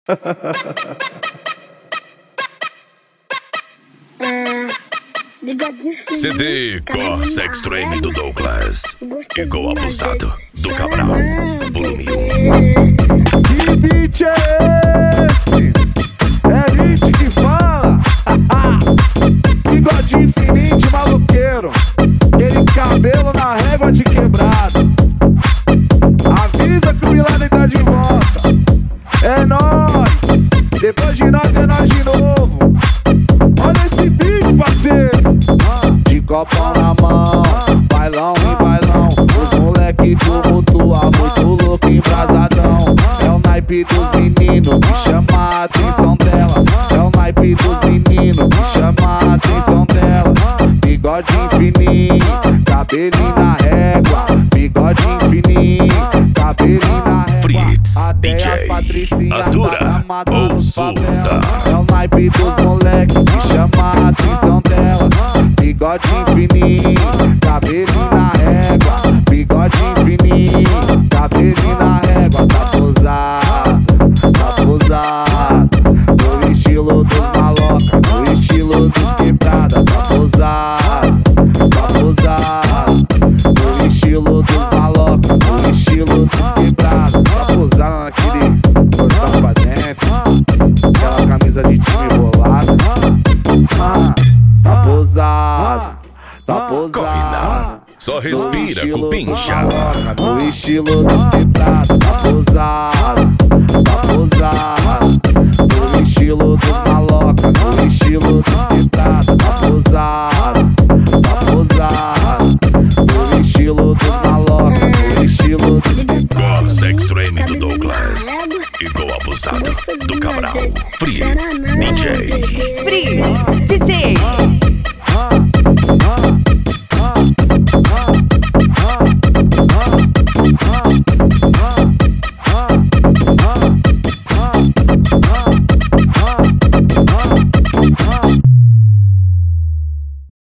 CD Corsa Extreme do Douglas. Igual Abusado do Cabral, volume 1. Que beat é esse? É hit que fala. Bigode fininho de maluqueiro, aquele cabelo na régua de quebrado. Avisa que o Milano tá de volta. É nóis, depois de nós é nós de novo. Olha esse beat, parceiro. De copão na mão, bailão e bailão. Os moleque tumultua, muito louco, embrasadão. É o naipe dos meninos que chama a atenção delas. É o naipe dos meninos que chama a atenção delas. Bigode fininho, cabelinho na régua. Bigode fininho, cabelinho na régua. Fritz, até DJ, as patricinhas atura ou solta. É o naipe dos moleque que chama a atenção delas. Bigode fininho, cabelinho na régua. Bigode fininho, cabelinho na régua. Tá posado, tá posado. No estilo dos maloca, no estilo dos quebrada. Tá posado, tá posado. No estilo dos maloca, no estilo dos quebrada. Tá posado naquele cortão pra dentro, aquela camisa de time bolada. Tá posado, tá posado. Corre não, só respira com pincha. No estilo dos quebrados, tá posado, tá posado. No estilo dos maloca, no estilo dos quebrados, tá posado, tá posado. No estilo dos maloca, no estilo dos Corsa Extreme do Douglas. Igual Abusado do Cabral. Fritz, DJ. Fritz, DJ.